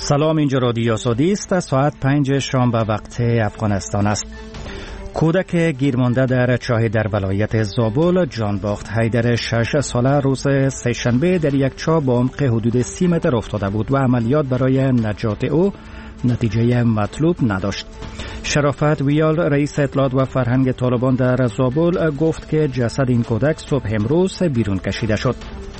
سلام، اینجا رادیو آزادی است. ساعت 5 شام به وقت افغانستان است. کودک گیرمانده در چاه در ولایت زابل، جانباخت حیدر 6 ساله روز سه‌شنبه در یک چاه با عمق حدود 30 متر افتاده بود و عملیات برای نجات او نتیجه مطلوب نداشت. شرافت ویال، رئیس اطلاعات و فرهنگ طالبان در زابل، گفت که جسد این کودک صبح امروز بیرون کشیده شد.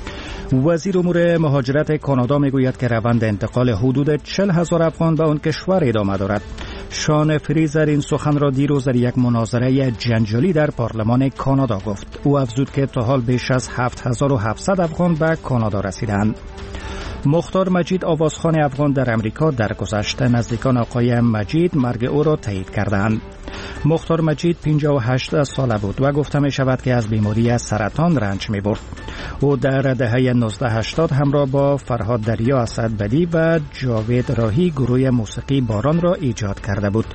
وزیر امور مهاجرت کانادا میگوید که روند انتقال حدود 40,000 افغان به آن کشور ادامه دارد. شان فریزر این سخن را دیروز در یک مناظره جنجالی در پارلمان کانادا گفت. او افزود که تا حال بیش از 7700 افغان به کانادا رسیدند. مختار مجید، آوازخوان افغان در امریکا، درگذشته نزدیکان آقای مجید مرگ او را تایید کردند. مختار مجید 58 ساله بود و گفته می شود که از بیماری سرطان رنج می برد. او در دهه 1980 همراه با فرهاد دریا، اسدبدی و جاوید راهی گروه موسیقی باران را ایجاد کرده بود.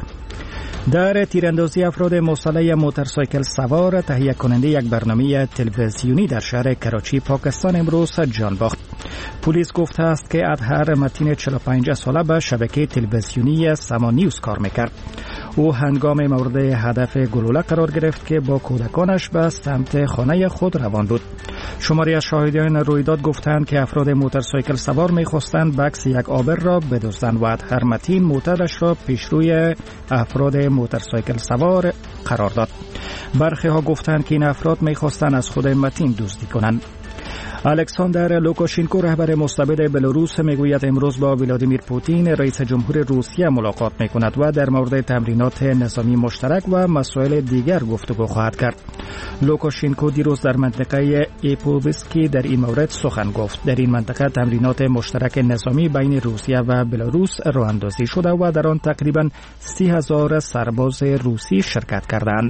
در تیراندازی افراد مسلح موتورسایکل سوار، تهیه کننده یک برنامه تلویزیونی در شهر کراچی، پاکستان، امروز جان باخت. پلیس گفته است که اطهر متین 45 ساله به شبکه تلویزیونی سما نیوز کار میکرد. او هنگام مورد هدف گلوله قرار گرفت که با کودکانش به سمت خانه خود روان بود. شماری از شاهدان رویداد گفتند که افراد موتورسایکل سوار می‌خواستند بکس یک آبر را بدزدند و اطهر متین موترش را پیشروی افراد موتورسایکل سوار قرار داد. برخی ها گفتند که این افراد می‌خواستند از خود متین دزدی کنند. الکساندر لوکاشینکو، رهبر مستبد بلاروس، میگوید امروز با ولادیمیر پوتین، رئیس جمهور روسیه، ملاقات میکند و در مورد تمرینات نظامی مشترک و مسائل دیگر گفتگو خواهد کرد. لوکاشینکو دیروز در منطقه ایپووسکی در این مورد سخن گفت. در این منطقه تمرینات مشترک نظامی بین روسیه و بلاروس راه اندازی شده و در آن تقریباً 30,000 سرباز روسی شرکت کردند.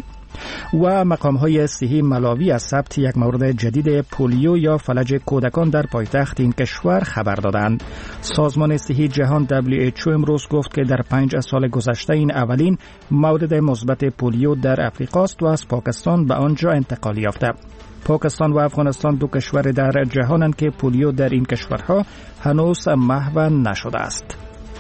و مقام‌های صحی ملاوی از ثبت یک مورد جدید پولیو یا فلج کودکان در پایتخت این کشور خبر دادند. سازمان صحی جهان WHO امروز گفت که در 5 سال گذشته این اولین مورد مثبت پولیو در افریقاست و از پاکستان به آنجا انتقال یافته. پاکستان و افغانستان دو کشور در جهانند که پولیو در این کشورها هنوز محو نشده است.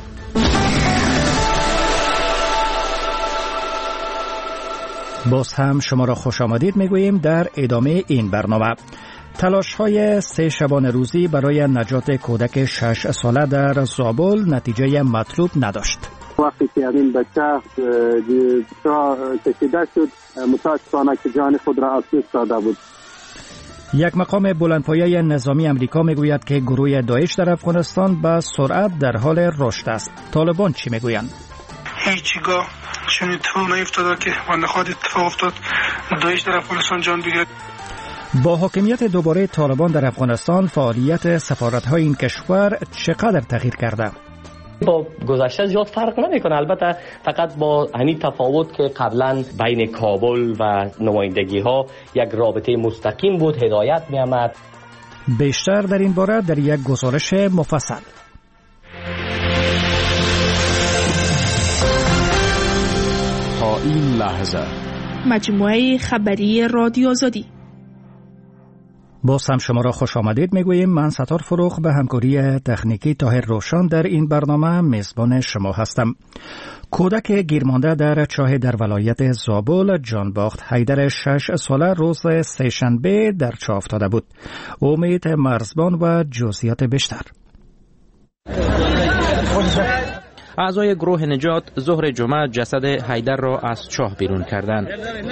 باز هم شما را خوش آمدید میگوییم در ادامه این برنامه. تلاش‌های 3 شبانه روزی برای نجات کودک 6 ساله در زابل نتیجه مطلوب نداشت. وقتی که این بچه کشیده شد، متاسفانه که جان خود را از دست داده بود. یک مقام بلندپایه نظامی امریکا میگوید که گروه داعش در افغانستان به سرعت در حال رشد است. طالبان چی میگویند؟ هیچگاه چون اتفاق نیفتاده که بنده خود اتفاق افتاد داعش در افغانستان جان بگیرد. با حاکمیت دوباره طالبان در افغانستان، فعالیت سفارت‌های این کشور چقدر تغییر کرده؟ با گذشته زیاد فرق نمیکنه، البته فقط با همین تفاوت که قبلا بین کابل و نمایندگی ها یک رابطه مستقیم بود، هدایت می آمد. بیشتر در این باره در یک گزارش مفصل. تا این لحظه مجموعه خبری رادیو آزادی. باز هم شما را خوش آمدید میگوییم. من ستار فروخ به همکاری تکنیکی طاهر روشن در این برنامه میزبان شما هستم. کودک گیرمانده در چاه در ولایت زابل، جانباخت حیدر 6 ساله روز سه‌شنبه در چاه افتاده بود. امید مرزبان و جزئیات بیشتر. اعضای گروه نجات ظهر جمعه جسد حیدر را از چاه بیرون کردند.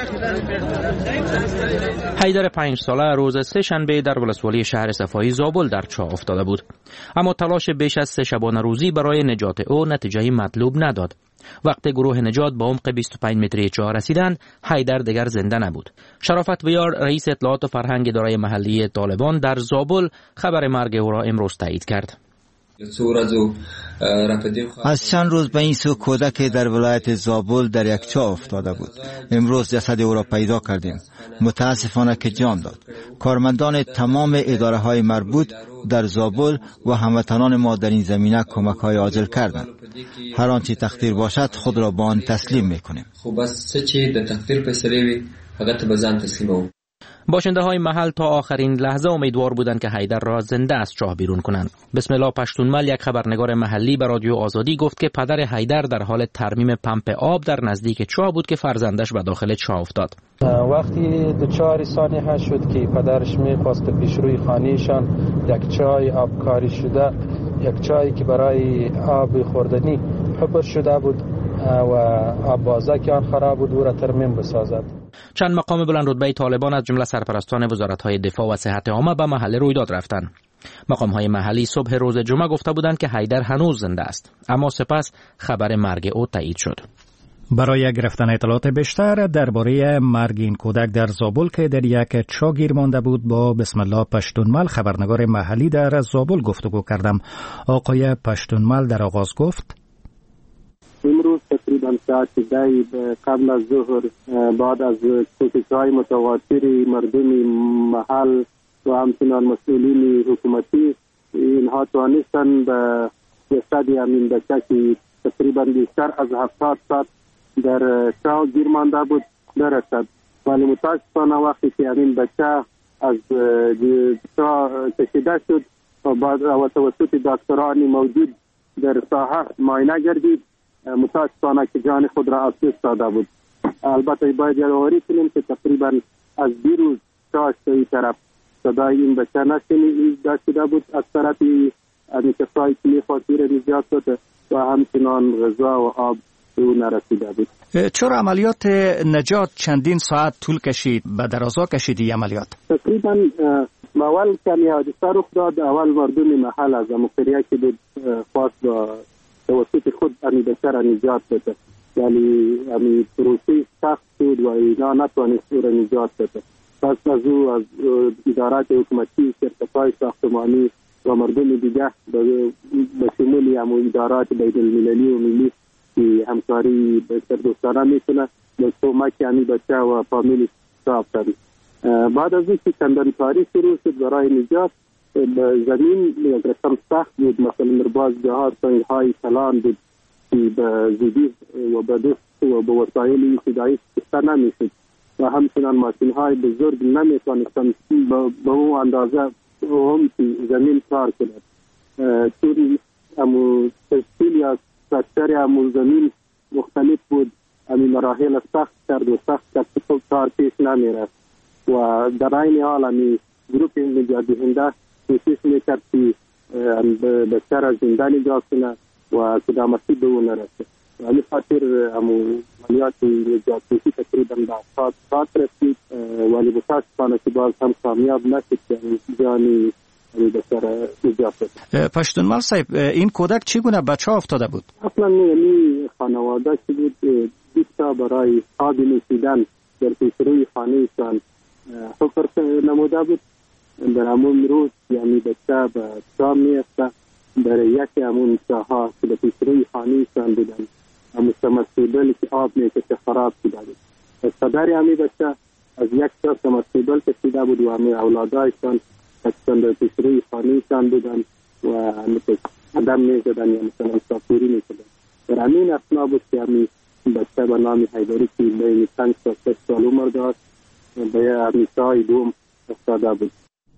حیدر 5 ساله روز سه‌شنبه در ولسوالی شهر صفایی زابل در چاه افتاده بود. اما تلاش بیش از 3 شبانه روزی برای نجات او نتیجه مطلوب نداد. وقتی گروه نجات با عمق 25 متری چاه رسیدند، حیدر دیگر زنده نبود. شرافت ویار، رئیس اطلاعات و فرهنگ اداره محلی طالبان در زابل، خبر مرگ او را امروز تایید کرد. از چند روز به این سو کودک در ولایت زابل در یک چاه افتاده بود. امروز جسد او را پیدا کردیم. متاسفانه که جان داد. کارمندان تمام اداره های مربوط در زابل و هموطنان ما در این زمینه کمک های عاجل کردند. هر آنچه تقدیر باشد خود را با آن تسلیم میکنیم. خب بس چه در تقدیر فیصله وي هغه ته به ځان تسلیموو. باشنده های محل تا آخرین لحظه امیدوار بودند که حیدر را زنده از چاه بیرون کنند. بسم الله پشتونمل، یک خبرنگار محلی به رادیو آزادی گفت که پدر حیدر در حال ترمیم پمپ آب در نزدیک چاه بود که فرزندش به داخل چاه افتاد. وقتی دچار سانحه شد که پدرش می‌خواست پیش روی خانه‌شان یک چای آبکاری شده، یک چایی که برای آب خوردنی حفر شده بود و آبازه که آن خراب بود او را ترمیم بسازد. چند مقام بلند رتبه طالبان از جمله سرپرستان وزارت‌های دفاع و صحت عامه به محل رویداد رفتند. مقام‌های محلی صبح روز جمعه گفته بودند که حیدر هنوز زنده است، اما سپس خبر مرگ او تایید شد. برای گرفتن اطلاعات بیشتر درباره مرگ این کودک در زابل که در یک چاه گیر مانده بود با بسم الله پشتونمل، خبرنگار محلی در زابل گفتگو کردم. آقای پشتونمل در آغاز گفت: امروز تقریبا ساعت 10 قبل از ظهر بعد از کوشش‌های متواتر مردم محل و همچنین مسئولین حکومتی، اینها توانستند به جسد امین بچه که تقریبا بیشتر از 70 ساعت در چاه گیر مانده بود برسد، ولی متاسفانه وقتی که امین بچه از چاه کشیده شد و بعد توسط دکتران موجود در ساحه معاینه گردید، متاسفانه که جان خود را از دست داده بود. البته باید یادآوری کنیم که تقریبا از دیروز چاه این طرف صدای این بچه نشنیده شده بود از طرف کسایی که می‌خواست نجات بده و همچنان غذا و آب او نرسیده بود. چرا عملیات نجات چندین ساعت طول کشید؟ به درازا کشید این عملیات؟ تقریبا اول کمی حادثه رخ داد. اول مردم محل از مقریه که بود خواست با توسط خود امی بچه را نجات بده، یعنی امی پروسه سخت شد و اینا نتوانست او را نجات بده. پس از او از ادارات حکومتی، شرکت‌های ساختمانی و مردم دیگه به شمول ادارات بین المللی و ملی که همکاری بهتر دوستانه میکنه به کمک امی بچه و فامیل ساختن. بعد از اینکه چندان کاری شروع شد برای نجات، زمین یک رقم سخت بود، مثلا باز جهات های کلان بود که به زودی و به دست و به وسایل ابتدایی استفاده نمیشد و همچنان ماشین های بزرگ نمیتونستند به اون اندازه هم که زمین کار کند. چون امو تشکیل یا ساختار امو زمین مختلف بود، امی مراحل سخت کرد و سخت کرد که کار پیش نمیرفت و در این حال امی گروپ نجات دهنده کوشش میکرد که بچه را زنده نجات کنه و کدامتی به اون نرسه. و همین خاطر عملیات نجات کشی تقریبا به 7 ساعت رسید، ولی متاسفانه که باز هم کامیاب نشد که جانی بچه را نجات بده. پشتونمل صاحب، این کودک چگونه به چاه افتاده بود؟ اصلا یعنی خانواده که بود بیستا برای آب نوشیدن در پیشروی خانهشان حفر نموده بود. در همون روز یعنی بچه به چاه میفته در یکی همون چاها که به پیشروی خانهشان بودن، همون سمرسیبل که آب میکشه خراب شده بود. پدر همی بچه از یک چاه سمرسیبل کشیده بود و همه اولادایشان در پیشروی خانهشان بودن و قدم میزدن یا مثلا سافوری میکردن. در همین اثنا بود که همی بچه به نام حیدری که بین 5 تا 6 سال عمر داشت به همی چاه دوم افتاده بود.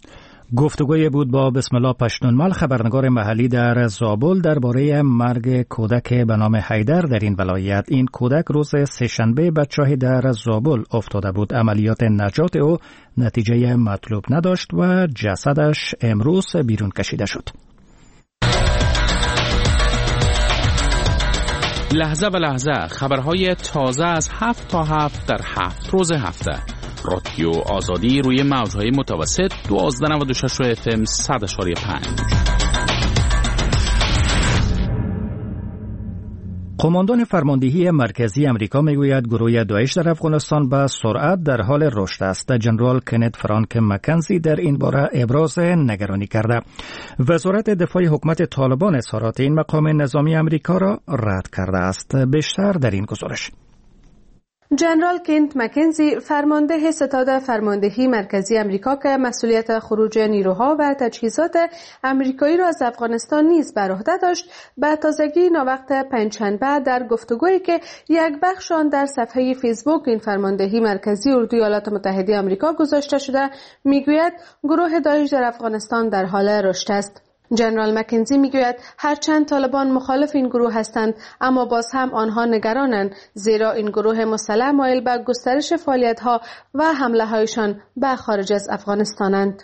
گفتگوی بود با بسم الله پشتونمل، خبرنگار محلی در زابل، درباره مرگ کودک به نام حیدر در این ولایت. این کودک روز سه‌شنبه به چاه در زابل افتاده بود. عملیات نجات او نتیجه مطلوب نداشت و جسدش امروز بیرون کشیده شد. لحظه به لحظه خبرهای تازه از 7 تا 7 در 7 روز هفته. رادیو آزادی روی موج‌های متوسط 1296 FM 100.5. قماندان فرماندهی مرکزی امریکا میگوید گروه داعش در افغانستان به سرعت در حال رشد است. جنرال کنت فرانک مکنزی در این باره ابراز نگرانی کرده. وزارت دفاع حکومت طالبان اظهارات این مقام نظامی امریکا را رد کرده است. بیشتر در این گزارش. جنرال کنت مکنزی فرمانده ستاد فرماندهی مرکزی امریکا که مسئولیت خروج نیروها و تجهیزات امریکایی را از افغانستان نیز بر عهده داشت، به تازگی ناوقت پنجشنبه در گفتگویی که یک بخش آن در صفحه فیسبوک این فرماندهی مرکزی اردوی ایالات متحده آمریکا گذاشته شده میگوید گروه داعش در افغانستان در حال رشد است. جنرال مکنزی میگوید هرچند طالبان مخالف این گروه هستند اما باز هم آنها نگرانند، زیرا این گروه مسلح مایل به گسترش فعالیت‌ها و حمله هایشان به خارج از افغانستانند.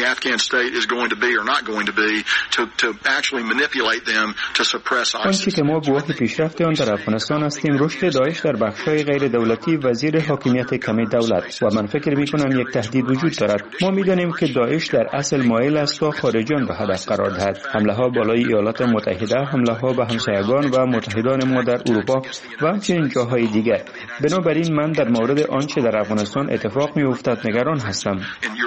آنچه که ما گواه پیشرفت آن در افغانستان هستیم رشد داعش در بخش‌های غیر دولتی و زیر حاکمیت کمی دولت و من فکر می‌کنم یک تهدید وجود دارد. ما می‌دانیم که داعش در اصل مایل است تا خارجیان را هدف قرار دهد. حمله ها بالای ایالات متحده، حمله ها به همسایگان و متحدان ما در اروپا و همچنین جاهای دیگر. بنابراین من در مورد آنچه در افغانستان اتفاق می‌افتد نگران هستم.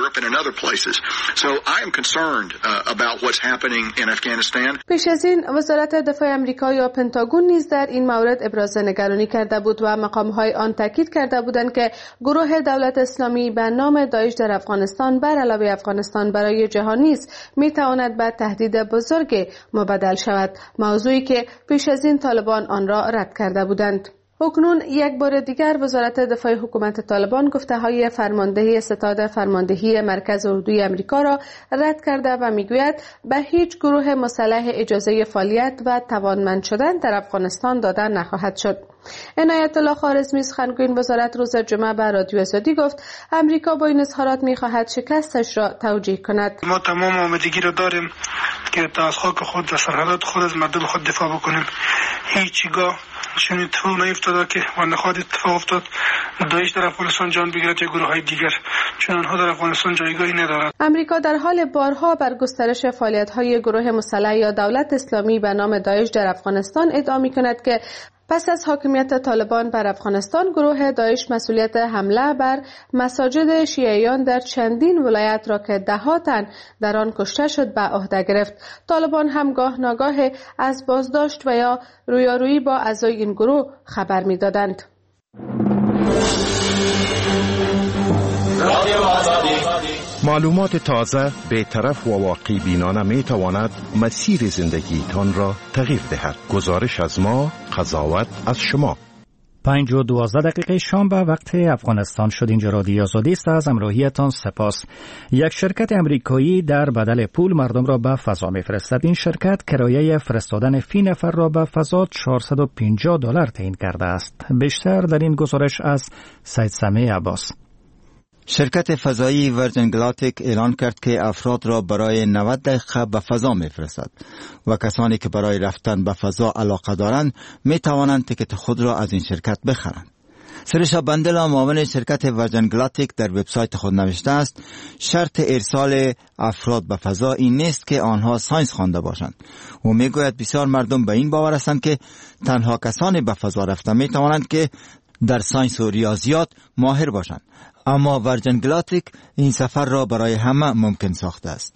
پیش از این وزارت دفاع آمریکا یا پنتاگون نیز در این مورد ابراز نگرانی کرده بود و مقام‌های آن تاکید کرده بودند که گروه دولت اسلامی به نام داعش در افغانستان بر علاوه افغانستان برای جهان نیز می‌تواند به تهدید بزرگ مبدل شود، موضوعی که پیش از این طالبان آن را رد کرده بودند. اکنون یک بار دیگر وزارت دفاع حکومت طالبان گفته‌های فرماندهی ستاد فرماندهی مرکز اردوی آمریکا را رد کرده و میگوید به هیچ گروه مسلح اجازه فعالیت و توانمند شدن در افغانستان داده نخواهد شد. عنایت الله خوارزمی سخنگوی وزارت روز جمعه به رادیو آزادی گفت امریکا با این اظهارات می‌خواهد شکستش را توجیه کند. ما تمام آمادگی را داریم که از خاک خود و سرحدات خود از مردم خود دفاع بکنیم. هیچگاه چون اتفاق نیفتاده که و نخواهد اتفاق افتاد داعش در افغانستان جان بگیرد یا گروه‌های دیگر، چون آنها در افغانستان جایگاهی ندارند. امریکا در حال بارها بر گسترش فعالیت‌های گروه مسلح یا دولت اسلامی به نام داعش در افغانستان ادعا می‌کند که پس از حاکمیت طالبان بر افغانستان گروه داعش مسئولیت حمله بر مساجد شیعیان در چندین ولایت را که ده‌ها تن در آن کشته شد به عهده گرفت. طالبان هم گاه ناگاه از بازداشت و یا رویارویی با اعضای این گروه خبر می‌دادند. معلومات تازه، بی‌طرف و واقعی بینانه می تواند مسیر زندگیتان را تغییر دهد. گزارش از ما، قضاوت از شما. 5:12 شام به وقت افغانستان شد. اینجا رادیو آزادی است. از همراهیتان سپاس. یک شرکت امریکایی در بدل پول مردم را به فضا می‌فرستد. این شرکت کرایه فرستادن فی نفر را به فضا $450 تعیین کرده است. بیشتر در این گزارش از سید سمیع عباس. شرکت فضایی ورجن گلاکتیک اعلان کرد که افراد را برای 90 دقیقه به فضا می‌فرستد و کسانی که برای رفتن به فضا علاقه دارند می توانند تیکت خود را از این شرکت بخرند. سرشا بندلا معاون شرکت ورجن گلاکتیک در وبسایت خود نوشته است شرط ارسال افراد به فضا این نیست که آنها ساینس خوانده باشند. او میگوید بسیار مردم به این باور هستند که تنها کسانی به فضا رفته می توانند که در ساینس و ریاضیات ماهر باشند. اما ورجن گلاکتیک این سفر را برای همه ممکن ساخته است.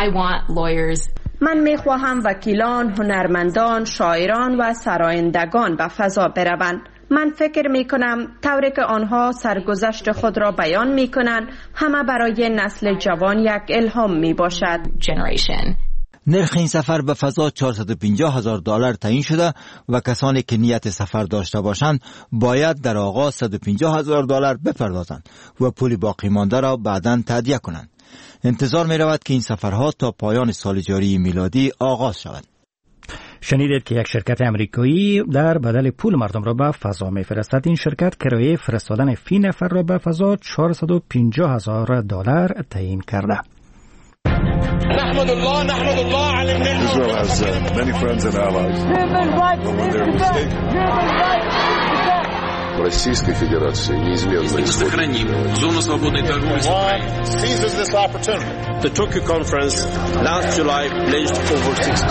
من میخواهم وکیلان، هنرمندان، شاعران و سرایندگان به فضا بروند. من فکر میکنم طوری که آنها سرگذشت خود را بیان میکنند همه برای نسل جوان یک الهام میباشد. نرخ این سفر به فضا $450,000 تعیین شده و کسانی که نیت سفر داشته باشند باید در آغاز $150,000 بپردازند و پول باقی مانده را بعداً تادیه کنند. انتظار می رود که این سفرها تا پایان سال جاری میلادی آغاز شود. شنیدید که یک شرکت امریکایی در بدل پول مردم را به فضا می‌فرستد. این شرکت کرایه فرستادن فی نفر را به فضا $450,000 تعیین کرده. نحمد الله على النعمة. Israel has many friends and allies. Российской Федерации неизменно сохраним зону свободной торговли с Украиной. Seizes this opportunity. The Tokyo conference last July pledged over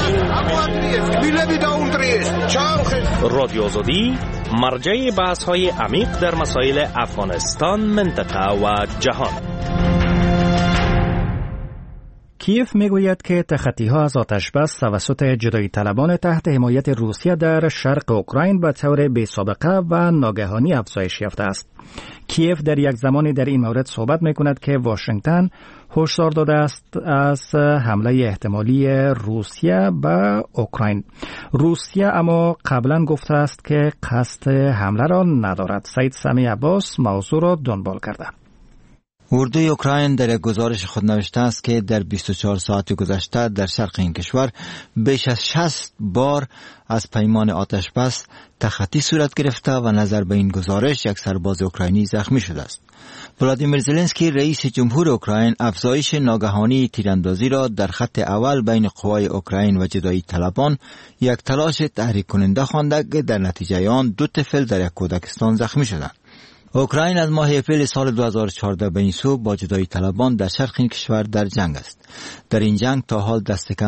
16 رادیو آزادی مرجع بحث‌های عمیق در مسائل افغانستان، منطقه و جهان. کیف میگوید که تخطی‌ها از آتش‌بس توسط جدایی طلبان تحت حمایت روسیه در شرق اوکراین به طور بی‌سابقه و ناگهانی افزایش یافته است. کیف در یک زمانی در این مورد صحبت می‌کند که واشنگتن هشدار داده است از حمله احتمالی روسیه به اوکراین. روسیه اما قبلا گفته است که قصد حمله را ندارد. سید سمی عباس موضوع را دنبال کرده. اردوی اوکراین در یک گزارش خود نوشته است که در 24 ساعت گذشته در شرق این کشور بیش از 60 بار از پیمان آتشبس تخطی صورت گرفته و نظر به این گزارش یک سرباز اوکراینی زخمی شده است. ولادیمیر زلنسکی رئیس جمهور اوکراین افزایش ناگهانی تیراندازی را در خط اول بین قوای اوکراین و جدایی طلبان یک تلاش تحریک کننده خوانده که در نتیجه آن 2 طفل در یک کودکستان زخمی شدند. اوکراین از ماه اپریل سال 2014 به این سو با جدایی طلبان در شرق این کشور در جنگ است. در این جنگ تا حال دست کم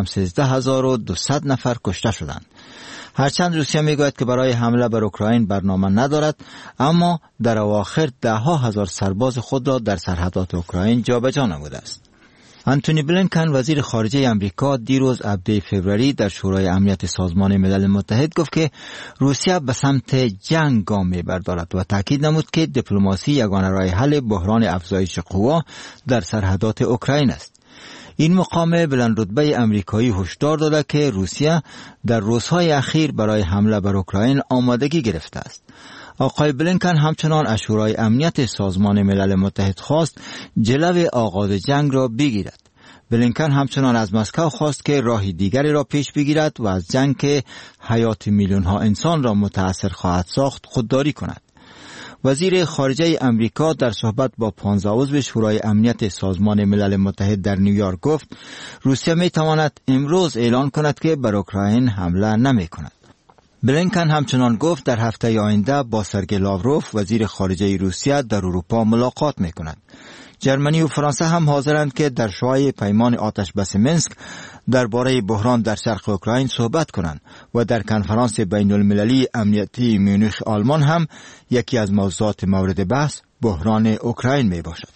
13200 نفر کشته شدند. هرچند روسیه میگوید که برای حمله بر اوکراین برنامه ندارد، اما در اواخر 10,000 سرباز خود را در سرحدات اوکراین جابجا نموده است. انتونی بلینکن وزیر خارجه امریکا دیروز 17 فوریه در شورای امنیت سازمان ملل متحد گفت که روسیه به سمت جنگ گام می‌بردارد و تاکید نمود که دیپلماسی یگانه راه حل بحران افزایش قوا در سرحدات اوکراین است. این مقام بلند رتبه امریکایی هشدار داده که روسیه در روزهای اخیر برای حمله بر اوکراین آمادگی گرفته است. آقای بلینکن همچنان از شورای امنیت سازمان ملل متحد خواست جلو آغاز جنگ را بگیرد. بلینکن همچنان از مسکو خواست که راه دیگری را پیش بگیرد و از جنگ که حیات میلیون ها انسان را متاثر خواهد ساخت خودداری کند. وزیر خارجه امریکا در صحبت با 15 عضو شورای امنیت سازمان ملل متحد در نیویورک گفت روسیه می تواند امروز اعلان کند که بر اوکراین حمله نمی کند. بلینکن همچنان گفت در هفته آینده با سرگئی لاوروف وزیر خارجه روسیه در اروپا ملاقات می کند. جرمنی و فرانسه هم حاضرند که در شورای پیمان آتشبس منسک درباره بحران در شرق اوکراین صحبت کنند و در کنفرانس بین المللی امنیتی میونخ آلمان هم یکی از موضوعات مورد بحث بحران اوکراین می باشد.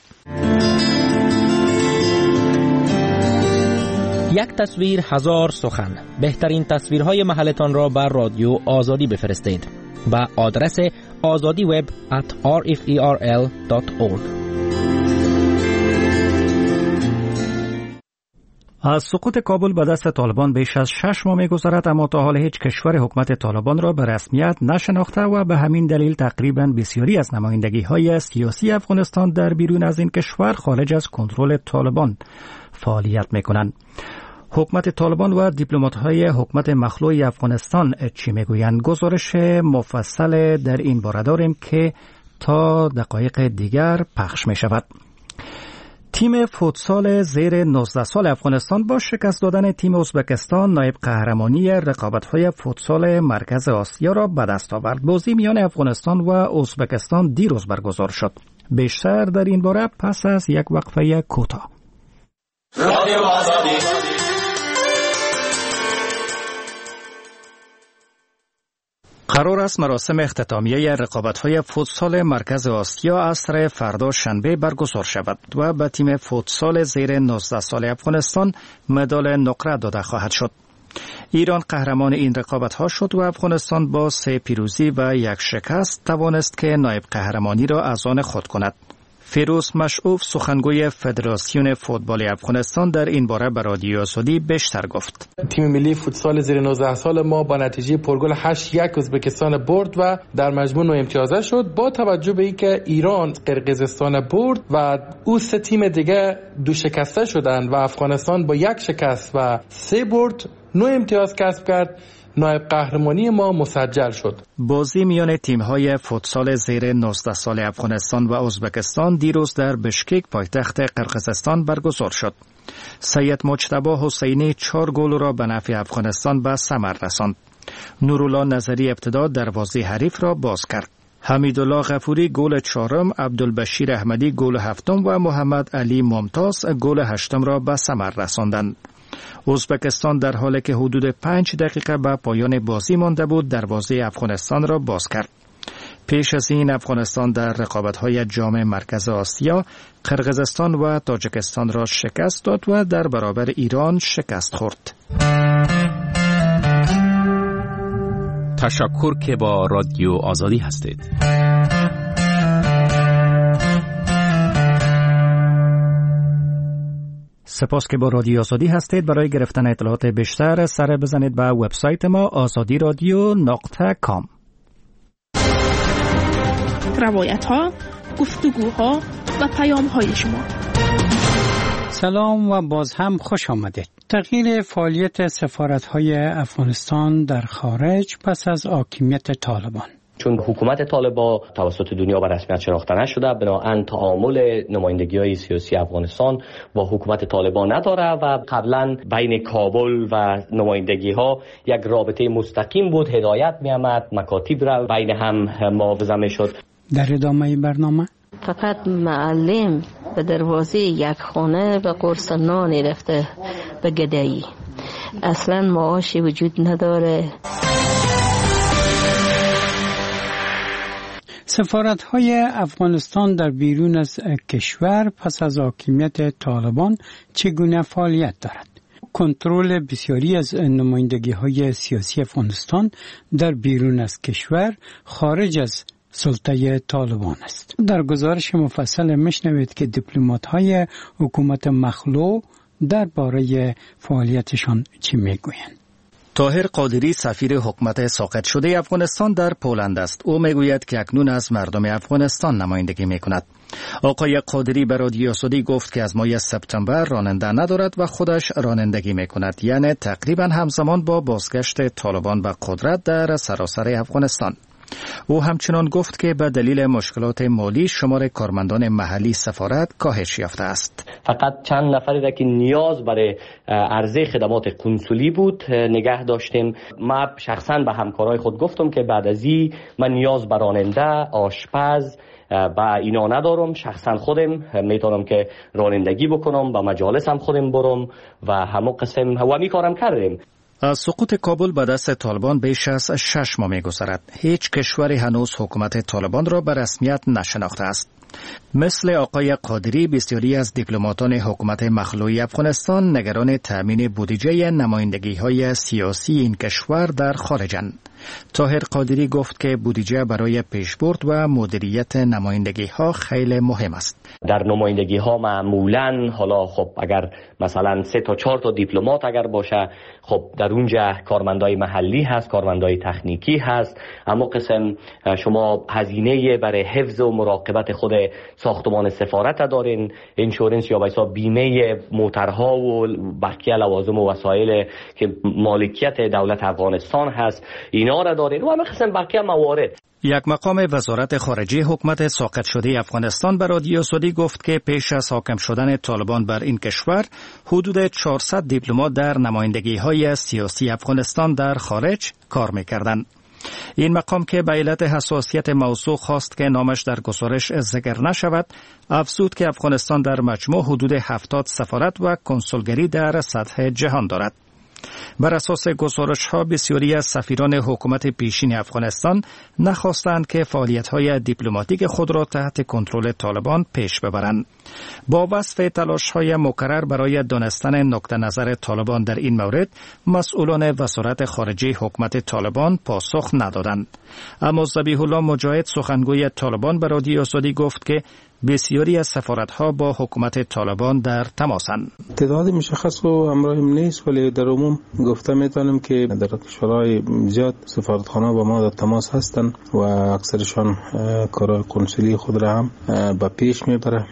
یک تصویر هزار سخن. بهترین تصویرهای محلتان را بر رادیو آزادی بفرستید به آدرس azadiweb@rferl.org. از سقوط کابل به دست طالبان بیش از 6 ماه می‌گذرد، اما تا حال هیچ کشور حکومت طالبان را به رسمیت نشناخته و به همین دلیل تقریباً بسیاری از نمایندگی‌های سیاسی افغانستان در بیرون از این کشور خارج از کنترل طالبان فعالیت می‌کنند. حکومت طالبان و دیپلمات‌های حکومت مخلوع افغانستان چی میگویند؟ گزارش مفصل در این باره داریم که تا دقایق دیگر پخش می شود. تیم فوتسال زیر 19 سال افغانستان با شکست دادن تیم ازبکستان نایب قهرمانی رقابت‌های فوتسال مرکز آسیا را به دست آورد. بازی میان افغانستان و ازبکستان دیروز برگزار شد. بیشتر در این باره پس از یک وقفه کوتاه. قرار است مراسم اختتامیه رقابت‌های فوتسال مرکز آسیا عصر فردا شنبه برگزار شود و به تیم فوتسال زیر 19 سال افغانستان مدال نقره داده خواهد شد. ایران قهرمان این رقابت‌ها شد و افغانستان با 3 پیروزی و 1 شکست توانست که نایب قهرمانی را از آن خود کند. فیروز مشعوف سخنگوی فدراسیون فوتبال افغانستان در این باره به رادیو آزادی بیشتر گفت. تیم ملی فوتسال زیر 19 سال ما با نتیجه پرگل 8-1 ازبکستان برد و در مجموع 9 امتیازه شد. با توجه به اینکه ایران قرقیزستان برد و او 3 تیم دیگه 2 شکسته شدند و افغانستان با 1 شکست و 3 برد 9 امتیاز کسب کرد، نایب قهرمانی ما مسجل شد. بازی میان تیم‌های فوتسال زیر 19 سال افغانستان و ازبکستان دیروز در بشکک پایتخت قرقیزستان برگزار شد. سید مجتبی حسینی 4 گل را به نفع افغانستان به ثمر رساند. نورالله نظری ابتدا دروازه حریف را باز کرد. حمیدالله غفوری گل 4م، عبدالبشیر احمدی گل 7م و محمد علی ممتاز گل 8م را به ثمر رساندند. ازبکستان در حالی که حدود 5 دقیقه به پایان بازی مانده بود دروازه افغانستان را باز کرد. پیش از این افغانستان در رقابت‌های جام مرکز آسیا قرقیزستان و تاجیکستان را شکست داد و در برابر ایران شکست خورد. تشکر که با رادیو آزادی هستید. سپاس که با رادیو آزادی هستید. برای گرفتن اطلاعات بیشتر سر بزنید به وبسایت ما azadiradio.com. روایت‌ها، گفتگوها و پیام‌های شما. سلام و باز هم خوش آمدید. تغییر فعالیت سفارت‌های افغانستان در خارج پس از حاکمیت طالبان. چون حکومت طالبان توسط دنیا به رسمیت شناخته نشده، بنابراین تعامل نمایندگی‌های سیاسی افغانستان با حکومت طالبان نداره و قبلا بین کابل و نمایندگی‌ها یک رابطه مستقیم بود، هدایت می‌آمد، مکاتب را بین هم معاوضه می‌شد. در ادامه برنامه فقط معلم به دروازه یک خانه و قرص نان رفته به گدایی، اصلا معاشی وجود نداره. سفارت‌های افغانستان در بیرون از کشور پس از حاکمیت طالبان چگونه فعالیت دارد؟ کنترل بسیاری از نمایندگی‌های سیاسی افغانستان در بیرون از کشور خارج از سلطه طالبان است. در گزارش مفصل میشنوید که دیپلمات‌های حکومت مخلوع درباره فعالیتشان چی میگویند. طاهر قادری سفیر حکومت ساقط شده افغانستان در پولند است. او میگوید که اکنون از مردم افغانستان نمایندگی میکند. آقای قادری به رادیو آزادی گفت که از ماه سپتامبر راننده ندارد و خودش رانندگی میکند، یعنی تقریبا همزمان با بازگشت طالبان به قدرت در سراسر افغانستان. او همچنان گفت که به دلیل مشکلات مالی شمار کارمندان محلی سفارت کاهش یافته است. فقط چند نفری را که نیاز برای عرضه خدمات کنسولی بود نگه داشتیم. من شخصا به همکارای خود گفتم که بعد از این من نیاز به راننده، آشپز با اینا ندارم. شخصا خودم میتونم که رانندگی بکنم، با مجالسم خودم برم و همو قسم و می کارم کردیم. از سقوط کابل به دست طالبان بیش از 6 ماه می‌گذرد. هیچ کشوری هنوز حکومت طالبان را به رسمیت نشناخته است. مثل آقای قادری بسیاری از دیپلماتان حکومت مخلوع افغانستان نگران تامین بودجه نمایندگی‌های سیاسی این کشور در خارجند. طاهر قادری گفت که بودجه برای پیشبرد و مدیریت نمایندگی‌ها خیلی مهم است. در نمایندگی‌ها معمولاً حالا خب اگر مثلا 3 تا 4 تا دیپلمات اگر باشه، خب در اونجا کارمندای محلی هست، کارمندای تکنیکی هست، اما قسم شما هزینه برای حفظ و مراقبت خود ساختمان سفارت دارین، اینشورنس یا بایسا بیمه موترها و بقیه لوازم و وسایل که مالکیت دولت افغانستان هست، اینا را دارین و همه قسم بقیه موارد. یک مقام وزارت خارجه حکومت ساقط شده افغانستان به رادیو آزادی گفت که پیش از حاکم شدن طالبان بر این کشور حدود 400 دیپلمات در نمایندگی‌های سیاسی افغانستان در خارج کار می‌کردند. این مقام که به علت حساسیت موضوع خواست که نامش در گزارش ذکر نشود، افزود که افغانستان در مجموع حدود 70 سفارت و کنسولگری در سطح جهان دارد. بر اساس گزارش‌ها بسیاری از سفیران حکومت پیشین افغانستان نخواستند که فعالیت‌های دیپلماتیک خود را تحت کنترل طالبان پیش ببرند. با وصف تلاش‌های مکرر برای دانستن نقطه نظر طالبان در این مورد، مسئولان وزارت خارجه حکومت طالبان پاسخ ندادند. اما ذبیح الله مجاهد سخنگوی طالبان به رادیو آزادی گفت که بسیاری از سفارت‌ها با حکومت طالبان در تماسند. تعداد مشخص و همراهیم نیست، ولی در عموم گفته میتونم که در کشورهای زیاد سفارتخانه با ما در تماس هستند و اکثرشان کارهای کنسولی خود را هم به پیش میبره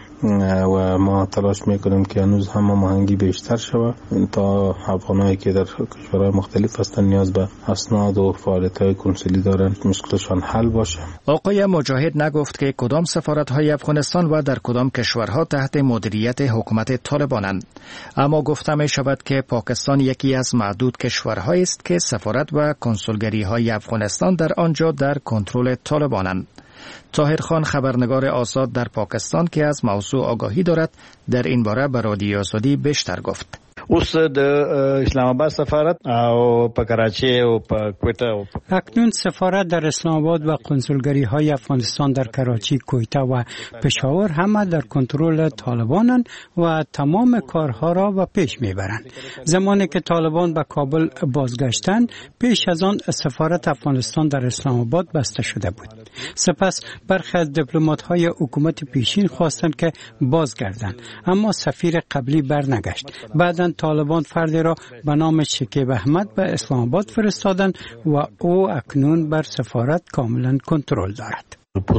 و ما تلاش میکنیم که هنوز هم هماهنگی بیشتر شود تا افغانایی که در کشورهای مختلف هستند نیاز به اسناد و فعالیت‌های کنسولی دارند مشکلشان حل باشه. آقای مجاهد نگفت که کدام سفارت‌های افغانستان و در کدام کشورها تحت مدیریت حکومت طالبانند، اما گفته می شود که پاکستان یکی از معدود کشورهایی است که سفارت و کنسولگری‌های افغانستان در آنجا در کنترل طالبانند. طاهر خان خبرنگار آزاد در پاکستان که از موضوع آگاهی دارد در این باره به رادیو آزادی بیشتر گفت. اوس د اسلام آباد سفارت او په کراچی او په کویته اکنون سفارت در اسلام آباد و کنسولگری های افغانستان در کراچی، کویته و پشاور همه در کنترل طالبانند و تمام کارها را به پیش میبرند. زمانی که طالبان به کابل بازگشتند، پیش از آن سفارت افغانستان در اسلام آباد بسته شده بود. سپس برخی از دیپلمات‌های حکومت پیشین خواستند که بازگردند، اما سفیر قبلی برنگشت. بعداً طالبان فردی را به نام شکیب احمد به اسلام آباد فرستادند و او اکنون بر سفارت کاملا کنترل دارد.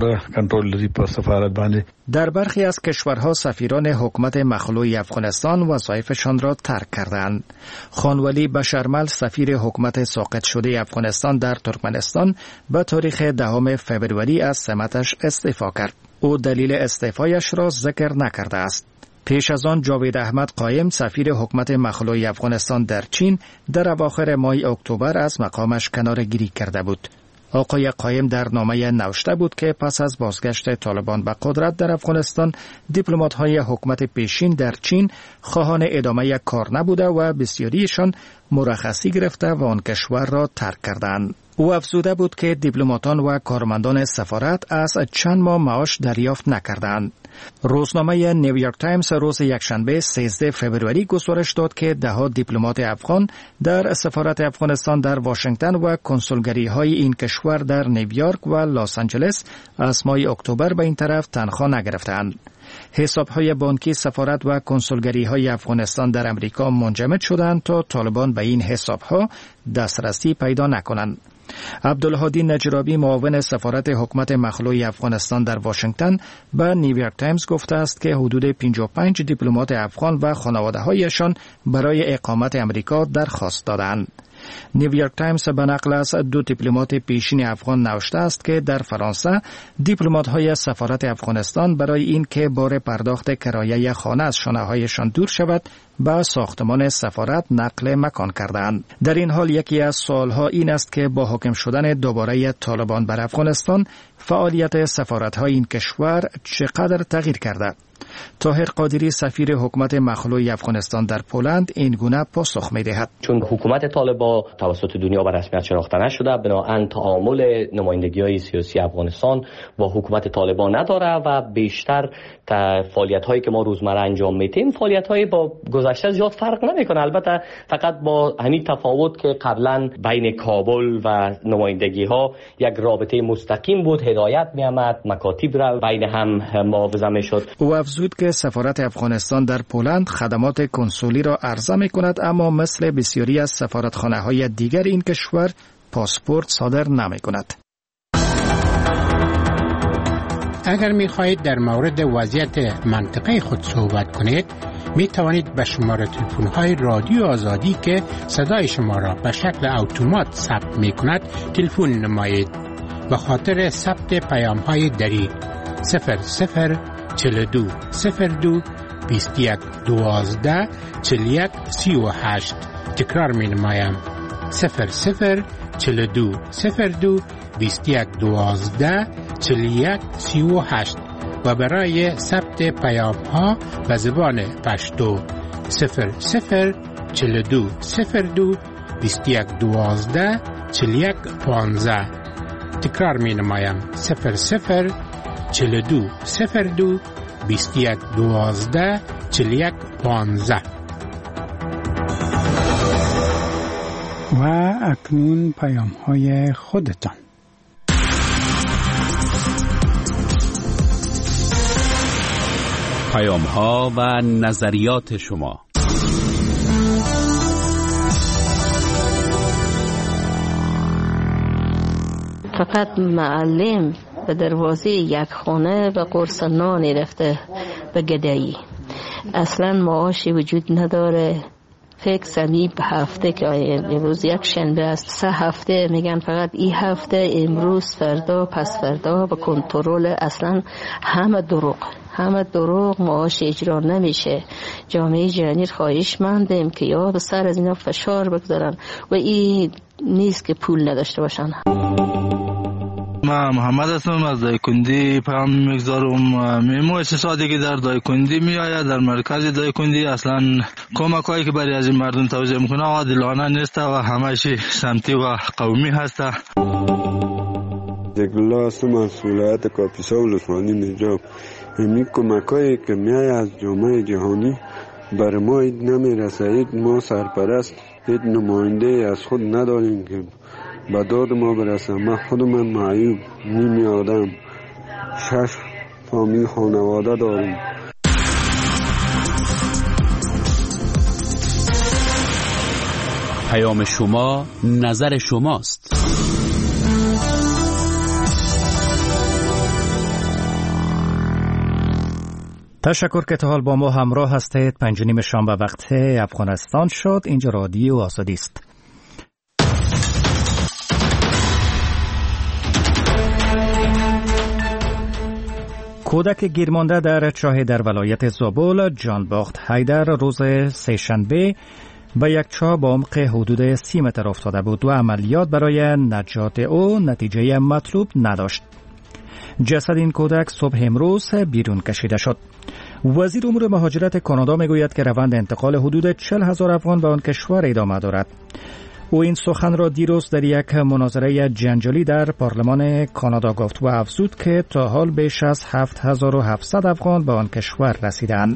در برخی از کشورها سفیران حکومت مخلوع افغانستان وظایفشان را ترک کردند. خانولی بشرمل سفیر حکومت ساقط شده افغانستان در ترکمنستان به تاریخ 10 فوریه از سمتش استعفا کرد. او دلیل استعفایش را ذکر نکرده است. پیش از آن جاوید احمد قایم سفیر حکومت مخلوع افغانستان در چین در اواخر ماه اکتبر از مقامش کناره‌گیری کرده بود. آقای قایم در نامه نوشته بود که پس از بازگشت طالبان به قدرت در افغانستان، دیپلمات‌های حکومت پیشین در چین خواهان ادامه کار نبوده و بسیاریشان مرخصی گرفته و آن کشور را ترک کردند. او افزوده بود که دیپلماتان و کارمندان سفارت از چند ماه معاش دریافت نکردند. روزنامه نیویورک تایمز روز یکشنبه 13 فوریه گزارش داد که 10 دیپلمات افغان در سفارت افغانستان در واشنگتن و کنسولگری‌های این کشور در نیویورک و لس آنجلس از ماه اکتبر به این طرف تنخواه نگرفتند. حساب‌های بانکی سفارت و کنسولگری‌های افغانستان در امریکا منجمد شدند تا طالبان به این حساب‌ها دسترسی پیدا نکنند. عبدالهادی نجرابی معاون سفارت حکومت مخلوع افغانستان در واشنگتن به نیویورک تایمز گفته است که حدود 55 دیپلمات افغان و خانواده‌هایشان برای اقامت امریکا درخواست دادند. نیویورک تایمز به نقل از 2 دیپلمات پیشین افغان نوشته است که در فرانسه دیپلمات‌های سفارت افغانستان برای این که بار پرداخت کرایه خانه از شانه‌هایشان دور شود به ساختمان سفارت نقل مکان کردند. در این حال یکی از سوالها این است که با حاکم شدن دوباره طالبان بر افغانستان فعالیت سفارت‌های این کشور چقدر تغییر کرده؟ طاهر قادری سفیر حکومت مخلوع افغانستان در پولند این گونه پاسخ می‌دهد. چون حکومت طالبان توسط دنیا به رسمیت شناخته نشده، بنابراین تعامل نمایندگی‌های سیاسی افغانستان با حکومت طالبان نداره و بیشتر فعالیت‌هایی که ما روزمره انجام میدیم فعالیت‌های با گذشته زیاد فرق نمی‌کنه. البته فقط با همین تفاوت که قبلا بین کابل و نمایندگی‌ها یک رابطه مستقیم بود، هدایت می‌آمد، مکاتب را بین هم معاوضه می‌شد. او افزود که سفارت افغانستان در پولند خدمات کنسولی را عرضه می‌کند، اما مثل بسیاری از سفارتخانه‌های دیگر این کشور پاسپورت صادر نمی‌کند. اگر می‌خواهید در مورد وضعیت منطقه خود صحبت کنید، می توانید به شماره تلفن‌های رادیو آزادی که صدای شما را به شکل اتومات ثبت می‌کند تلفن نمایید. به خاطر ثبت پیام‌های دری 0042 02 21 12 41 38 تکرار می نمایم 0042 02 21 12 41 38 و برای ثبت پیام ها به زبان پشتو 0042 02 21 12 41 15 تکرار می نمایم 0042 02 21 12 41 15. و اکنون پیام های خودتان. پیام ها و نظریات شما. فقط معلم به دروازه یک خانه و قرص نانی رفته به گدایی. اصلا معاشی وجود نداره. فکر سمی به هفته که امروز یک شنبه است 3 هفته میگن فقط این هفته، امروز، فردا، پس فردا به کنترل. اصلا همه دروغ معاش اجرا نمیشه. جامعه جهانی خواهش مندیم که یا به سر از اینا فشار بگذارن و این نیست که پول نداشته باشن. من محمد هستم از دایکندی پیام میگذارم. مؤسساتی که در دایکندی میآید در مرکز دایکندی اصلا کمک هایی که برای از این مردم توزیع میکنه عادلانه نیست و همش سمتی و قومی هست. دگلا هستم از ولایت کاپیسا و ولسوالی نجاب. همین کمک هایی که میآید از جامعه جهانی بر ما اید نمیرسه. ما سرپرست هیچ نماینده از خود نداریم که به داد ما برسه. من خودم معیوب نیمی آدم 6 فامیل خانواده داریم. پیام شما نظر شماست. تشکر که تا حال با ما همراه هستید. 5:30 شنبه وقت افغانستان شد. اینجا رادیو آزادی است. کودک گیرمانده در چاه در ولایت زابل جانباخت حیدر روز سه‌شنبه به یک چاه با عمق حدود 30 متر افتاده بود و عملیات برای نجات او نتیجه مطلوب نداشت. جسد این کودک صبح امروز بیرون کشیده شد. وزیر امور مهاجرت کانادا میگوید که روند انتقال حدود 40,000 افغان به آن کشور ادامه دارد. او این سخن را دیروز در یک مناظره جنجالی در پارلمان کانادا گفت و افزود که تا حال بیش از 7700 افغان به آن کشور رسیدند.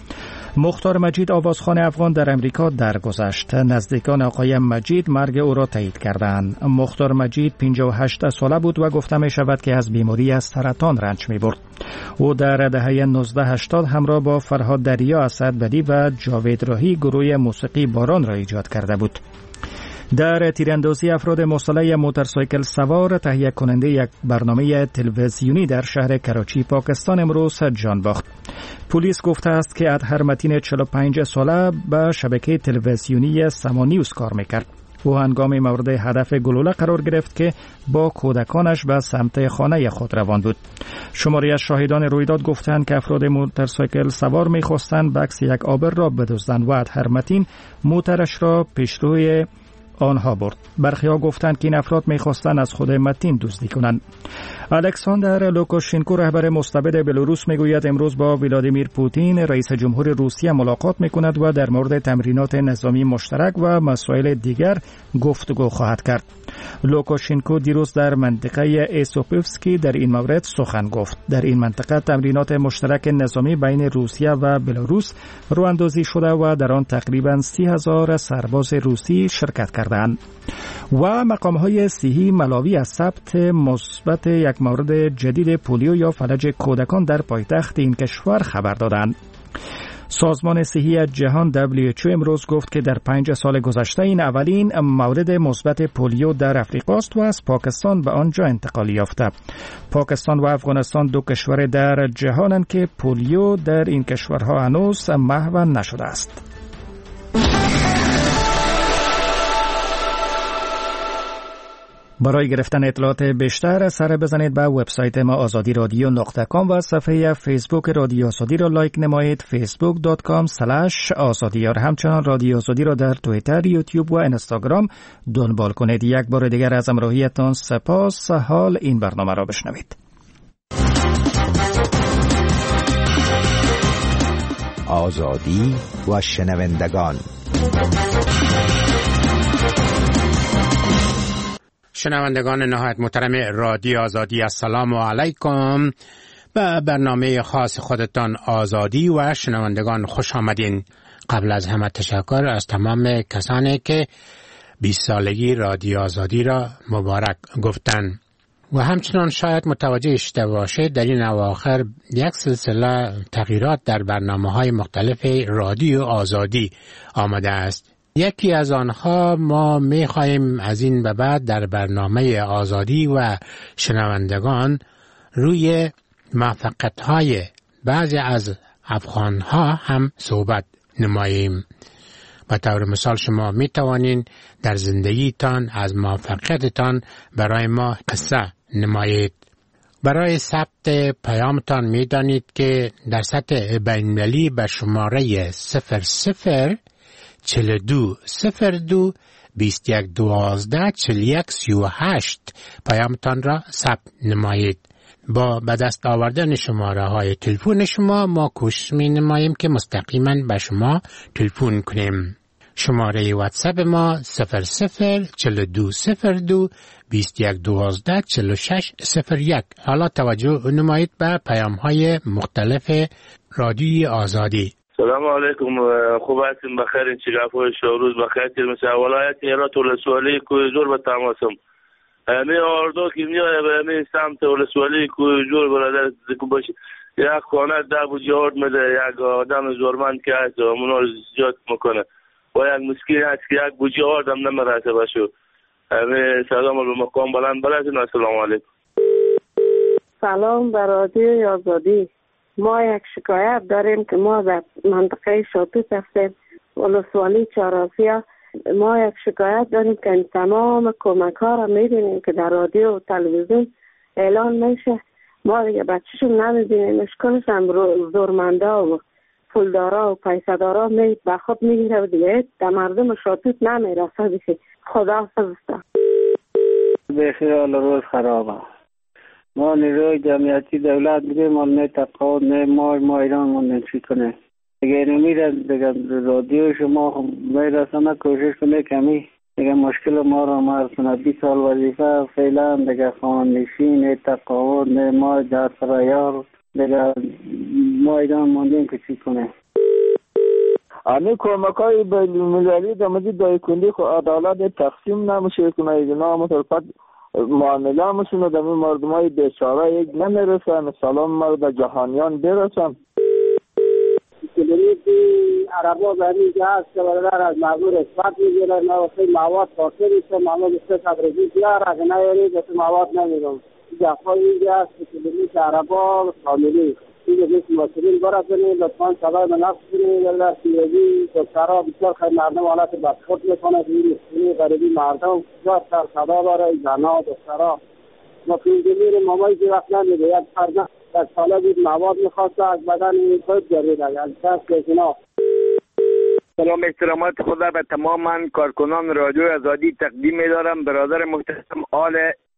مختار مجید آوازخوان افغان در امریکا درگذشت. نزدیکان آقای مجید مرگ او را تایید کردند. مختار مجید 58 ساله بود و گفته می شود که از بیماری از سرطان رنج می برد. او در دهه 1980 همراه با فرهاد دریا، اسدبدی و جاوید راهی گروه موسیقی باران را ایجاد کرده بود. در تیراندازی افراد مسلح موتورسایکل سوار تهیه کننده یک برنامه تلویزیونی در شهر کراچی پاکستان امروز جان باخت. پلیس گفته است که اطهر متین 45 ساله به شبکه تلویزیونی سما نیوز کار میکرد. او هنگام مورد هدف گلوله قرار گرفت که با کودکانش به سمت خانه خود روان بود. شماری از شاهدان رویداد گفتند که افراد موتورسایکل سوار می‌خواستند بکس یک آبر را بدزدند و اطهر متین موترش را پیشروی آنها برد. برخی‌ها گفتند که این افراد می‌خواستند از خود متین دزدی کنند. الکساندر لوکاشنکو رهبر مستبد بلاروس میگوید امروز با ولادیمیر پوتین رئیس جمهور روسیه ملاقات می‌کند و در مورد تمرینات نظامی مشترک و مسائل دیگر گفتگو خواهد کرد. لوکاشنکو دیروز در منطقه ایسوپیفسکی در این مورد سخن گفت. در این منطقه تمرینات مشترک نظامی بین روسیه و بلاروس راه‌اندازی شده و در آن تقریباً 30,000 سرباز روسی شرکت کردند. و مقام‌های صحی ملاوی از ثبت مثبت یک مورد جدید پولیو یا فلج کودکان در پایتخت این کشور خبر دادند. سازمان صحی جهان WHO امروز گفت که در 5 سال گذشته این اولین مورد مثبت پولیو در افریقا است و از پاکستان به آنجا انتقال یافته. پاکستان و افغانستان دو کشور در جهانند که پولیو در این کشورها هنوز محو نشده است. برای گرفتن اطلاعات بیشتر سر بزنید به وبسایت ما azadi.radio.com و صفحه فیسبوک رادیو آزادی را لایک نمایید facebook.com/azadi. همچنان رادیو آزادی را در توییتر، یوتیوب و اینستاگرام دنبال کنید. یک بار دیگر از همراهیتان سپاس. حال این برنامه را بشنوید. آزادی و شنوندگان. شنوندگان نهایت محترم رادیو آزادی، السلام علیکم. به برنامه خاص خودتان آزادی و شنوندگان خوش آمدین. قبل از همه تشکر از تمام کسانی که 20 سالگی رادیو آزادی را مبارک گفتن. و همچنان شاید متوجه شده باشید در این اواخر یک سلسله تغییرات در برنامه‌های مختلف رادیو آزادی آمده است. یکی از آنها ما می‌خواهیم از این به بعد در برنامه آزادی و شنوندگان روی موفقیت‌های بعضی از افغان‌ها هم صحبت نماییم. به طور مثال شما می‌توانید در زندگیتان از موفقیتتان برای ما قصه نمایید. برای ثبت پیامتان می‌دانید که در سطح بین‌المللی به شماره 00 4202 2112 4138 پیامتان را ثبت نمایید. با به دست آوردن شماره های تلفن شما ما کوشش می نماییم که مستقیما به شما تلفن کنیم. شماره واتساپ ما 004202 2112 4601. حالا توجه نمایید به پیام های مختلف رادیوی آزادی. سلام علیکم، خوب هستیم؟ بخیر؟ چیگاه شوروز بخیر؟ مثل ولایت هرات ولسوالی کوی زور به تماسم می آردو که میای به می سمت ولسوالی کوی زور برادر دکو باشه یک خانه ده بود جهاد میده، یک آدم زورمند که هست و منو زیاد میکنه و یک مسکین هست که یک بود جهاد هم نمیرسه باشو. سلام به مقام بلند بلدین. السلام علیکم. سلام به رادیوی آزادی. ما یک شکایت داریم که ما در منطقه شاتوت هستیم ولسوالی چهارآسیا. ما یک شکایت داریم که تمام کمک ها را میبینیم که در رادیو و تلویزیون اعلان میشه، ما دیگه بچه‌شون نمیبینیم. اشکالش هم زورمندا و پولدارا و پیسدارا به خود میگیره و دیگه در مردم شاتوت نمیرسه. دیگه خدا حافظ. بخیال روز خرابه. ما نیروی جمعیتی دولت دیگه ما نه تقاعد نه ما ایران موندن چی کنه دیگه نمیره دیگه. رادیو شما میرسانه کوشش کنه کمی دیگه مشکل ما رو مرسونه. 20 سال وظیفه فعلا دیگه خانشین نه تقاعد نه ما در سرایار دیگه ما ایران موندن که چی کنه. آنی کمکای بین‌المللی در مورد دایکنده خو عدالت تقسیم نمیشه کنه. اینا مترفت معامله میشونه در مردمای بیچاره یک نمیرسن. سلام مرد جهانیان برسن. کلیدی عربا به اینجا هست که برادر از معذور اثبات میگیره نه وقتی مواد خاصه میشه معمول است تبریزی بیار اگه نیاری دست مواد نمیرم. جفای اینجا هست که کلیدی عربا کاملی اینجا مثل مسئولین برسنی لطفاً سبای منافع کنی در سیادی دکترها بسیار خیلی مردم حالت بدخود میکنه این غریبی مردم بسیار سرصدا داره. زنها دکترها ما اینجا میریم مامایی که وقت نمیده یک فرزند در ساله بود مواد میخواست از بدن خود جرید از دست کشینا. سلام احترامات خدا به تمام کارکنان رادیو آزادی تقدیم می‌دارم. برادر محترم آل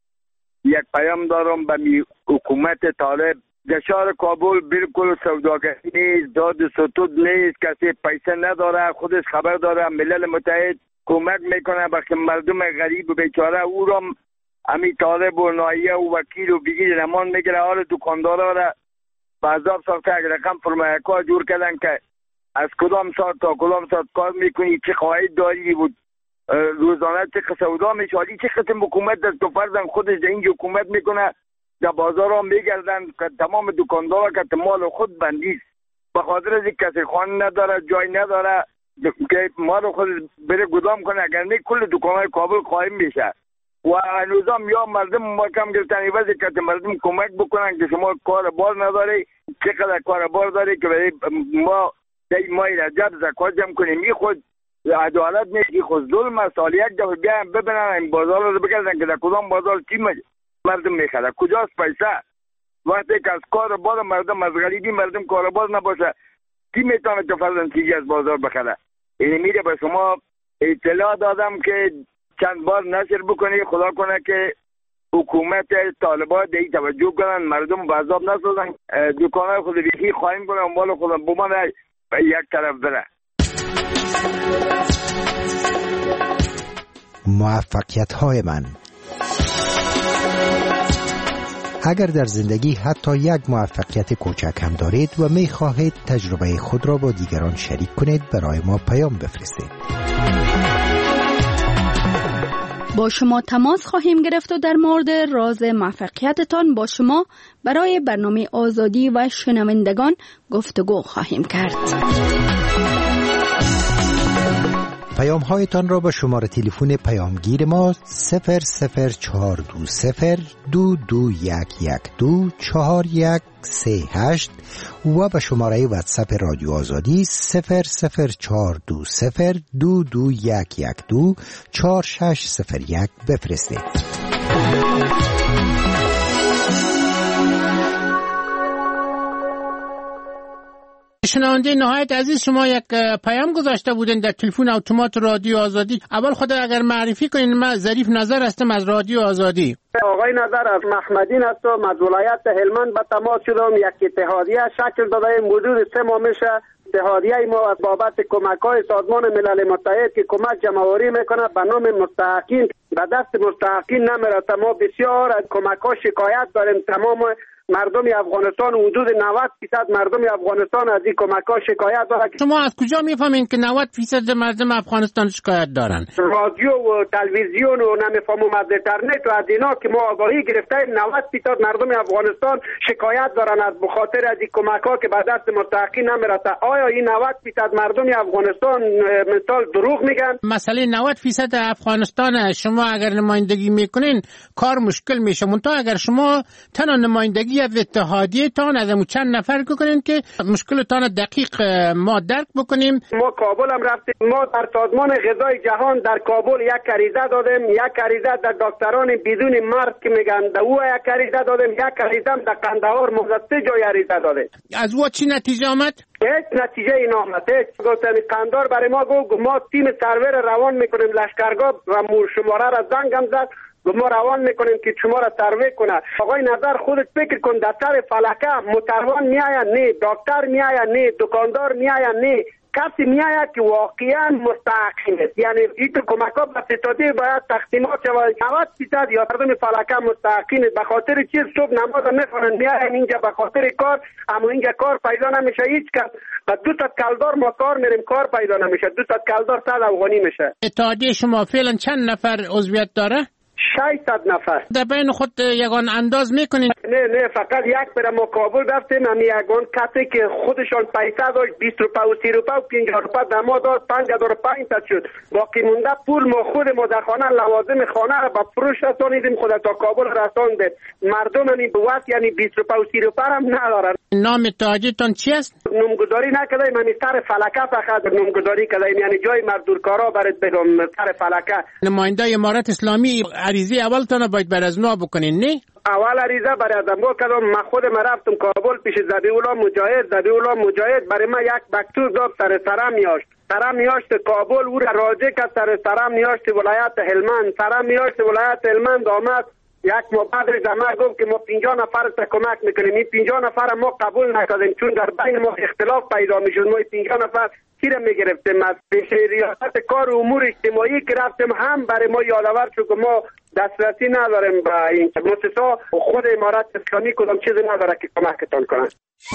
یک پیام دارم به حکومت طالب. جشار کابل بالکل سوداگری نیست، داد ستود نیست، کسی پیسه نداره، خودش خبر داره. ملل متحد کمک میکنه به مردم غریب و بیچاره. او را امی طالب و نایه و وکیل و بگیر نمان میگیره. حال دکاندارا را به عذاب ساخته. اگر رقم فرمایکا جور کردن که از کدام ساعت تا کدام ساعت کار میکنی، چه قواعد داری بود، روزانه چه سودا میشالی، چه قسم حکومت دست و فرزن خودش در اینجا حکومت میکنه. در بازار ها میگردن که تمام دکاندارا که مال خود بندیست به خاطر از کسی خانه نداره، جای نداره که مال خود بره گدام کنه. اگر نه کل دکانهای کابل قایم میشه و هنوزم یا مردم محکم گرفتن عوض که مردم کمک بکنن که شما کار بار نداری، چقدر کار بار داری که ما دی مای رجب زکات جمع کنیم. این خود عدالت نیست، خود ظلم است. سال یک دفعه بیان ببینن این بازار رو بگردن که در کدام بازار چی مردم میخره، کجاست پیسه. وقتی که از کار بار مردم از غریبی مردم کارباز نباشه کی میتونه که فرضاً چیزی از بازار بخره. این میره به شما اطلاع دادم که چند بار نشر بکنی. خدا کنه که حکومت طالبان دیگه توجه کنن، مردم به عذاب نسازن، دکانهای خود بیخی خواهیم کنن، مال خود بمان یک طرف بره. موفقیت های من. اگر در زندگی حتی یک موفقیت کوچک هم دارید و می خواهید تجربه خود را با دیگران شریک کنید، برای ما پیام بفرستید. با شما تماس خواهیم گرفت و در مورد راز موفقیتتان با شما برای برنامه آزادی و شنوندگان گفتگو خواهیم کرد. پیام هایتان را با شماره تلفن پیامگیر ما 00420221112 4138 و به شماره واتساپ رادیو آزادی 0042211124601 بفرستید. شنونده نهایت عزیز، شما یک پیام گذاشته بودین در تلفن اتومات رادیو آزادی. اول خود اگر معرفی کنین. من ظریف نظر هستم از رادیو آزادی. آقای نظر از محمدین هستم، از ولایت هلمند به تماس شدم. یک اتحادیه شکل دادیم، حدود 3 ماه میشه. اتحادیه ما از بابت کمک‌های سازمان ملل متحد که کمک جمع‌آوری میکنه به نام مستحقین به دست مستحقین نمیرسه. ما بسیار از کمک‌ها شکایت داریم. تمام مردم افغانستان، حدود 90% مردم افغانستان از این کمک‌ها شکایت دارن. شما از کجا میفهمین که 90% مردم افغانستان شکایت دارن؟ رادیو و تلویزیون و نمیفهمم از اینترنت و از اینا که ما آگاهی گرفتیم 90% مردم افغانستان شکایت دارن از بخاطر از این کمک‌ها که به دست مستحقین نمیرسه. آیا این 90% مردم افغانستان مثال دروغ میگن؟ مسئله 90% افغانستان شما اگر نمایندگی میکنین کار مشکل میشه. منتها اگر شما تنها نمایندگی از اتحادیه تان از چند نفر کنین که مشکلتان دقیق ما درک بکنیم. ما کابل هم رفتیم. ما در سازمان غذای جهان در کابل یک عریضه دادیم. یک عریضه در دکتران بدون مرگ که میگن در او یک عریضه دادیم. یک عریضه هم در قندهار موزه 3 جای عریضه دادیم. از او چی نتیجه آمد؟ هیچ نتیجه این آمد. گفتن قندهار برای ما گفت ما تیم سرور روان میکنیم لشکرگاه و شماره را زنگم زد. ما روان میکنیم که شما را سروی کنه. آقای نظر خودت فکر کن در سر فلکه متروان میآید نه، دکتر میآید نه، دکاندار میآید نه، کسی میآید که واقعا مستحقین است. یعنی این کمک‌ها به ستادی باید تقسیمات شود. 90% یا مردم فلکه مستحقین است. به خاطر چیز صبح نماز میخوانند میآیند اینجا به خاطر کار، اما اینجا کار پیدا نمیشه. هیچ کس با 2 تا کلدار ما کار میریم کار پیدا نمیشه. 2 تا کلدار 100 افغانی میشه. اتحادیه شما فعلا چند نفر عضویت داره؟ 600 نفر. در بین خود یگان انداز میکنین؟ نه فقط یک برای ما کابل رفتیم. همی یگان کسی که خودشان پیسه داشت 20 روپا و 30 روپا و 50 روپا در ما داد 5500 شد. باقی مونده پول ما خود ما در خانه لوازم خانه را با فروش رسانیدیم خود تا کابل رساندیم. مردم همی بوات یعنی 20 روپا و 30 روپا هم ندارن. نام اتحادیه‌تان چی است؟ نامگذاری نکردیم. همی سر فلکه فقط نامگذاری کردیم. یعنی جای مزدورکارا برات بگم سر فلکه. نماینده امارت اسلامی عریضه اولتون باید بر از نو بکنین نه؟ اول عریضه برای از ما کردم. من خودم رفتم کابل پیش ذبیح‌الله مجاهد برای من یک مکتوب داد سرم میاشت کابل او را راجع کرد سرم میاشت ولایت هلمند آمد. یک مبادر زمان گفت که ما 50 نفر تا کمک میکنیم. این 50 نفر ما قبول نکردیم چون در بین ما اختلاف پیدا میشد. ما 50 نفر چیره میگرفتیم از ریاست کار امور اجتماعی که رفتیم هم برای ما یادآور شد که ما دسترسی نداریم به این مؤسسات. خود امارت اسلامی کدام چیزی نداره که کمکتان کنن.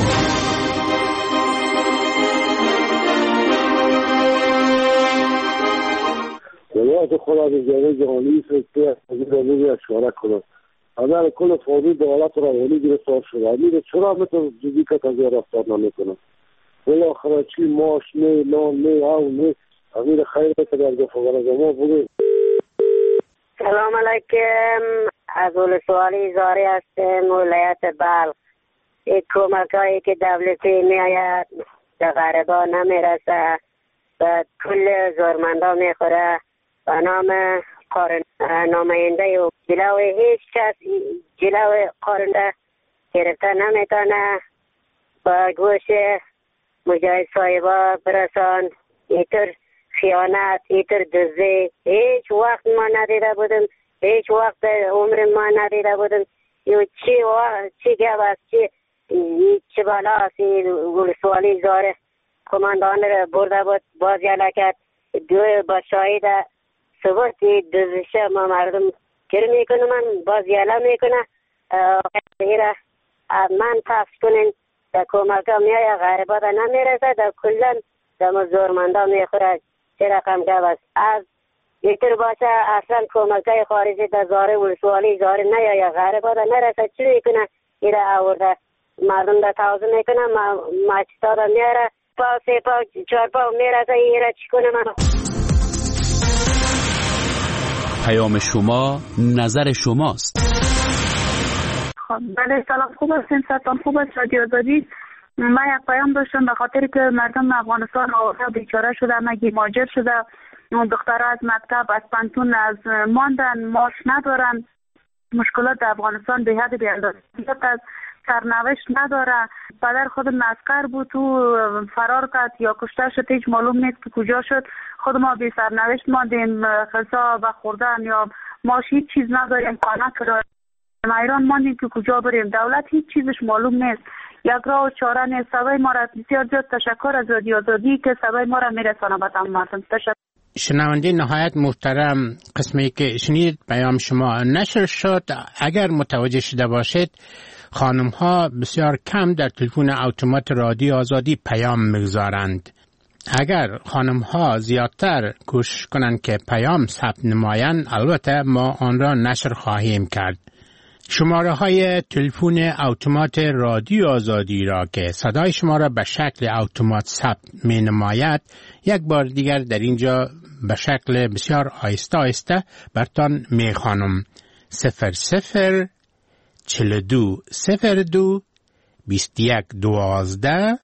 ولایت خود از جامعه جهانی سکته از این اشاره کنم. اگر کل فوری به حالت روانی گرفتار شده امیر چرا مثل جدی که تازه رفتار نمیکنم؟ بالاخره چی ماش نه نان نه او نه امیر خیر که در دفعه از ما بگه. سلام علیکم. از ولسوالی زاری هستم ولایت بلخ. این کمکایی که دولتی میآید به غریبا نمیرسه و کل زورمندا میخوره. به نام نماینده و جلو هیچ کس جلو قارنده گرفته نمیتونه. با گوش مجاهد صاحبا برسان. اینطور خیانت اینطور دزدی هیچ وقت ما ندیده بودم. هیچ وقت عمر ما ندیده بودم. چی گفت است چی بالا است. ولسوالی زاره کماندان را برده بود باز یالا کرد. با شاهد ثبوت دزدشه ما مردم کر میکنه. من باز یالا میکنه. ایره من تفت کنین در کمک ها میای غریبات نمیرسه. در کلن در مزدورمندا میخوره. چه رقم گفت است. از اینطور باشه اصلا کمک های خارجی در زاره ولسوالی زاره نیای غریبات نرسه. چی میکنه ایره آورده مردم در تازه میکنه. ماچتا در میاره پاو 3 پاو 4 پاو میرسه. ایره چی کنه من؟ پیام شما نظر شماست. خب بله سلام. خوب هستین؟ ستان خوب است رادیو آزادی. من یک پیام داشتم به خاطر که مردم افغانستان آواره بیچاره شده مگی مهاجر شده. دخترها از مکتب از پانتون از ماندن ماش ندارن. مشکلات در افغانستان به حد بی‌اندازه است. سرنوشت نداره. پدر خود عسکر بود تو فرار کرد یا کشته شد، هیچ معلوم نیست که کجا شد. خود ما بی سرنوشت ماندیم، غذا و خوردن یا ماش هیچ چیز نداریم، خانه کرایه ایران ماندیم که کجا بریم. دولت هیچ چیزش معلوم نیست، یک راه و چاره نیست. صدای ما را بسیار زیاد تشکر از رادیو آزادی که صدای ما را میرسانه به تمام مردم. تشکر. شنونده نهایت محترم، قسمی که شنید پیام شما نشر شد. اگر متوجه شده باشید خانم ها بسیار کم در تلفن اتومات رادیو آزادی پیام میگذارند. اگر خانم ها زیادتر کوشش کنند که پیام ثبت نمایند، البته ما آن را نشر خواهیم کرد. شماره های تلفن اتومات رادیو آزادی را که صدای شما را به شکل اتومات ثبت می نماید، یک بار دیگر در اینجا به شکل بسیار آهسته آهسته برتان می خوانم. 00 42 02 21 12